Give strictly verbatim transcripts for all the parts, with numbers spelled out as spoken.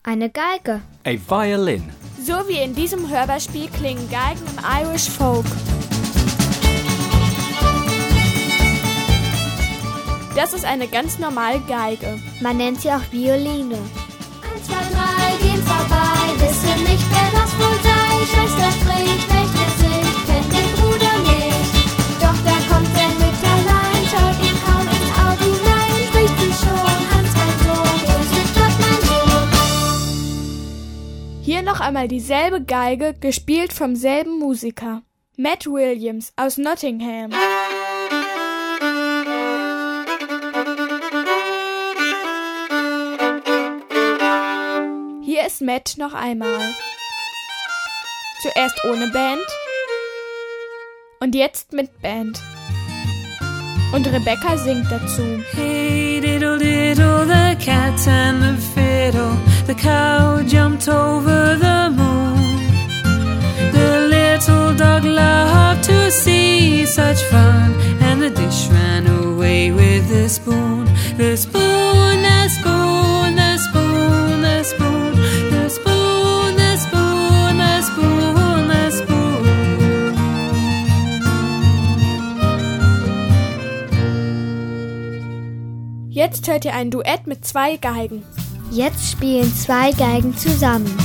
Eine Geige. A violin. So wie in diesem Hörspiel klingen Geigen im Irish Folk. Das ist eine ganz normale Geige. Man nennt sie auch Violine. Eins, zwei, drei, gehen vorbei, wissen nicht, wer das wohl sei. Schwester spricht, rechnet sich, kennt den Bruder nicht. Doch da kommt der Mütterlein, schaut ihm kaum ins Auge hinein. Spricht sie schon, Hans, mein Sohn, grüß Gott, mein Sohn. Hier noch einmal dieselbe Geige, gespielt vom selben Musiker. Matt Williams aus Nottingham. Hier ist Matt noch einmal. Zuerst ohne Band und jetzt mit Band. Und Rebecca singt dazu. Hey diddle diddle, the cat and the fiddle, the cow jumped over the moon. The little dog loved to see such fun, and the dish ran away with the spoon. The spoon, the spoon, the spoon, the spoon, the spoon, the spoon, the spoon, the spoon. Jetzt hört ihr ein Duett mit zwei Geigen. Jetzt spielen zwei Geigen zusammen.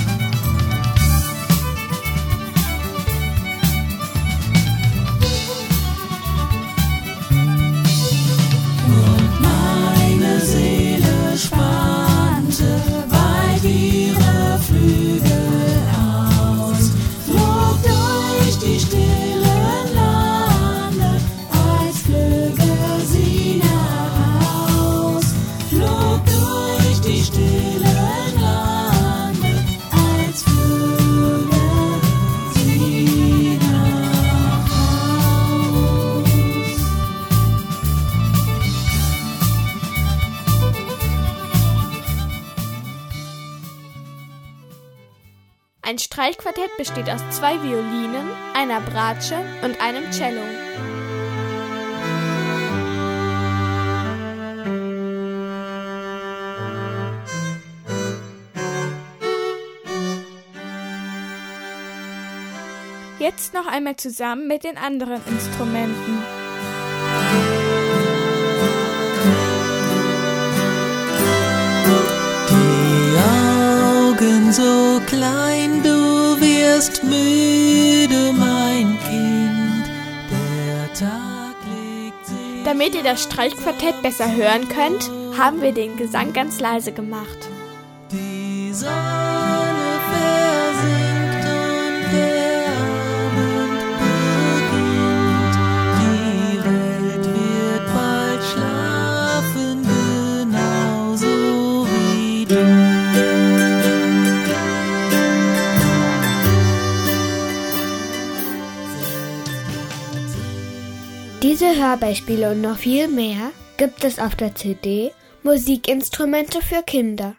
Und meine Seele spannte weit ihre Flügel aus, flog durch die stillen Lande, als flöge sie nach Haus, flog durch die stillen Lande, als flöge sie nach Haus. Ein Streichquartett besteht aus zwei Violinen, einer Bratsche und einem Cello. Jetzt noch einmal zusammen mit den anderen Instrumenten. Die Augen so klein, du wirst müde, mein Kind. Der Tag legt sich. Damit ihr das Streichquartett besser hören könnt, haben wir den Gesang ganz leise gemacht. Die Sonne versinkt und der Abend beginnt. Die Welt wird bald schlafen, genauso wie du. Diese Hörbeispiele und noch viel mehr gibt es auf der C D Musikinstrumente für Kinder.